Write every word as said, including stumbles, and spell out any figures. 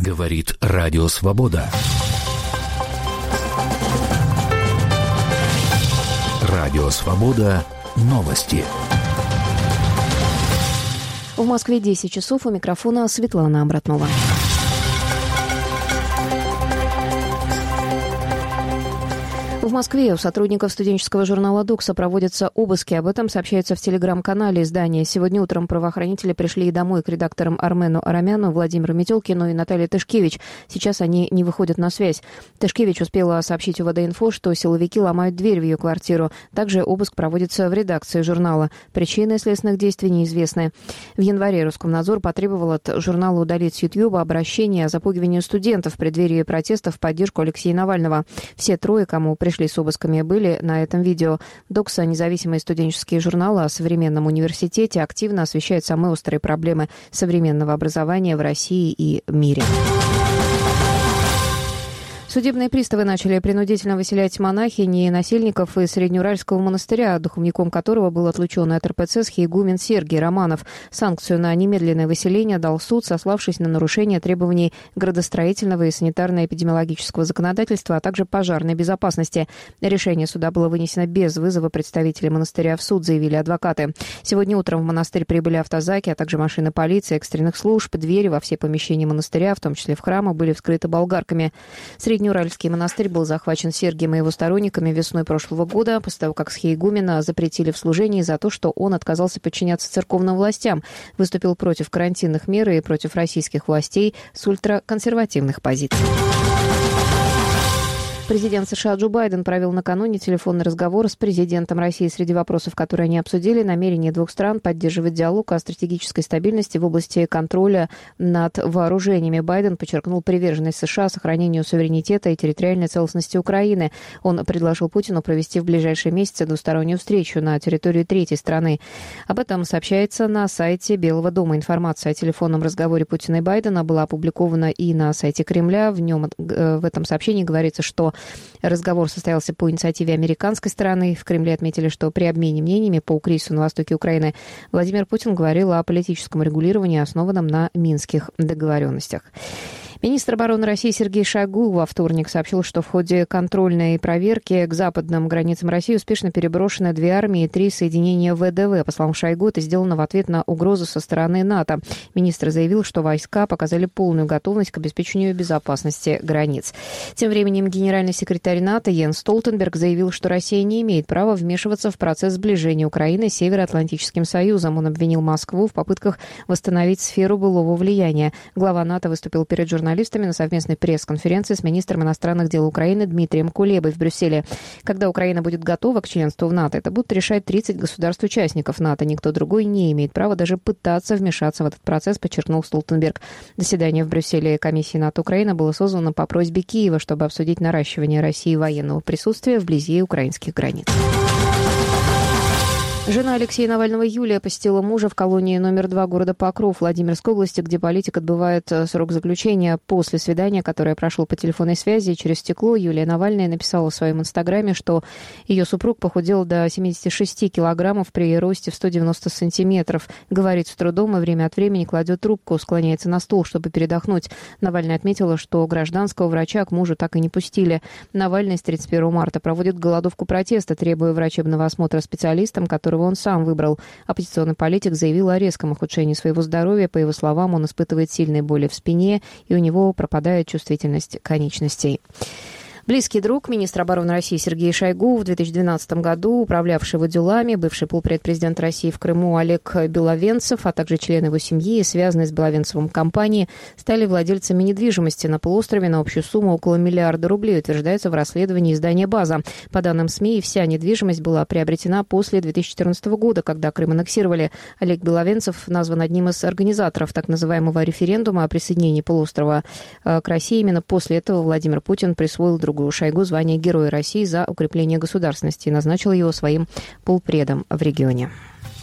Говорит Радио Свобода. Радио Свобода. Новости. В Москве десять часов, у микрофона Светлана Абратнова. В Москве у сотрудников студенческого журнала «Докса» проводятся обыски. Об этом сообщается в телеграм-канале издания. Сегодня утром правоохранители пришли и домой к редакторам Армену Арамяну, Владимиру Метелкину и Наталье Тышкевич. Сейчас они не выходят на связь. Тышкевич успела сообщить УВД-инфо, что силовики ломают дверь в ее квартиру. Также обыск проводится в редакции журнала. Причины следственных действий неизвестны. В январе Роскомнадзор потребовал от журнала удалить с Ютьюба обращение о запугивании студентов в преддверии протестов в поддержку Алексея Навального. Все трое, кому пришли с обысками, были на этом видео. «Докса», независимый студенческий журнал о современном университете, активно освещает самые острые проблемы современного образования в России и мире. Судебные приставы начали принудительно выселять монахинь и насельников из Среднеуральского монастыря, духовником которого был отлучен от эр пэ цэ схиегумен Сергий Романов. Санкцию на немедленное выселение дал суд, сославшись на нарушение требований градостроительного и санитарно-эпидемиологического законодательства, а также пожарной безопасности. Решение суда было вынесено без вызова представителей монастыря в суд, заявили адвокаты. Сегодня утром в монастырь прибыли автозаки, а также машины полиции, экстренных служб. Двери во все помещения монастыря, в том числе в храмы, были вскрыты болгарками. Среднеуральский монастырь был захвачен Сергием и его сторонниками весной прошлого года, после того, как схиегумена запретили в служении за то, что он отказался подчиняться церковным властям, выступил против карантинных мер и против российских властей с ультраконсервативных позиций. Президент США Джо Байден провел накануне телефонный разговор с президентом России. Среди вопросов, которые они обсудили, намерение двух стран поддерживать диалог о стратегической стабильности в области контроля над вооружениями. Байден подчеркнул приверженность США сохранению суверенитета и территориальной целостности Украины. Он предложил Путину провести в ближайшие месяцы двустороннюю встречу на территории третьей страны. Об этом сообщается на сайте Белого дома. Информация о телефонном разговоре Путина и Байдена была опубликована и на сайте Кремля. В нем, в этом сообщении говорится, что разговор состоялся по инициативе американской стороны. В Кремле отметили, что при обмене мнениями по кризису на востоке Украины Владимир Путин говорил о политическом регулировании, основанном на минских договоренностях. Министр обороны России Сергей Шойгу во вторник сообщил, что в ходе контрольной проверки к западным границам России успешно переброшены две армии и три соединения вэ дэ вэ. По словам Шойгу, это сделано в ответ на угрозу со стороны НАТО. Министр заявил, что войска показали полную готовность к обеспечению безопасности границ. Тем временем генеральный секретарь НАТО Йенс Столтенберг заявил, что Россия не имеет права вмешиваться в процесс сближения Украины с Североатлантическим Союзом. Он обвинил Москву в попытках восстановить сферу былого влияния. Глава НАТО выступил перед журналистами журналистами на совместной пресс-конференции с министром иностранных дел Украины Дмитрием Кулебой в Брюсселе. Когда Украина будет готова к членству в НАТО, это будут решать тридцать государств-участников НАТО. Никто другой не имеет права даже пытаться вмешаться в этот процесс, подчеркнул Столтенберг. Заседание в Брюсселе комиссии НАТО-Украина было созвано по просьбе Киева, чтобы обсудить наращивание России военного присутствия вблизи украинских границ. Жена Алексея Навального Юлия посетила мужа в колонии номер два города Покров Владимирской области, где политик отбывает срок заключения. После свидания, которое прошло по телефонной связи через стекло, Юлия Навальная написала в своем инстаграме, что ее супруг похудел до семидесяти шести килограммов при росте в сто девяносто сантиметров. Говорит с трудом и время от времени кладет трубку, склоняется на стол, чтобы передохнуть. Навальная отметила, что гражданского врача к мужу так и не пустили. Навальный с тридцать первого марта проводит голодовку протеста, требуя врачебного осмотра специалистам, которые он сам выбрал. Оппозиционный политик заявил о резком ухудшении своего здоровья. По его словам, он испытывает сильные боли в спине, и у него пропадает чувствительность конечностей. Близкий друг министра обороны России Сергей Шойгу, в две тысячи двенадцатом году управлявший его делами, бывший полпредпрезидент России в Крыму Олег Беловенцев, а также члены его семьи, связанные с Беловенцевым компанией, стали владельцами недвижимости на полуострове на общую сумму около миллиарда рублей, утверждается в расследовании издания «База». По данным СМИ, вся недвижимость была приобретена после две тысячи четырнадцатого года, когда Крым аннексировали. Олег Беловенцев назван одним из организаторов так называемого референдума о присоединении полуострова к России. Именно после этого Владимир Путин присвоил другу Шойгу звание Героя России за укрепление государственности и назначил его своим полпредом в регионе.